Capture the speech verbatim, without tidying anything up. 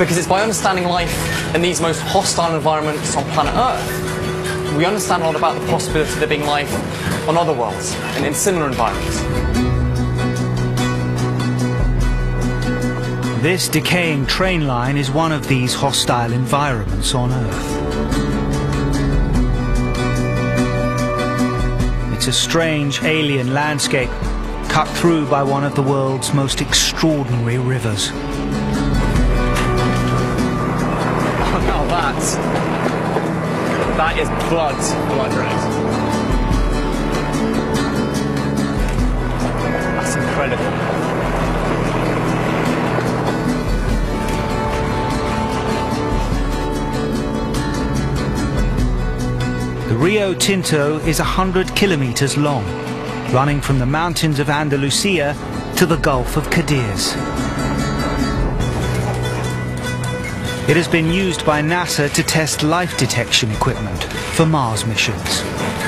Because it's by understanding life in these most hostile environments on planet Earth, we understand a lot about the possibility of there being life on other worlds and in similar environments. This decaying train line is one of these hostile environments on Earth. It's a strange alien landscape cut through by one of the world's most extraordinary rivers. Oh, now that, that is blood, blood red. That's incredible. The Rio Tinto is a hundred kilometers long, running from the mountains of Andalusia to the Gulf of Cadiz. It has been used by NASA to test life detection equipment for Mars missions.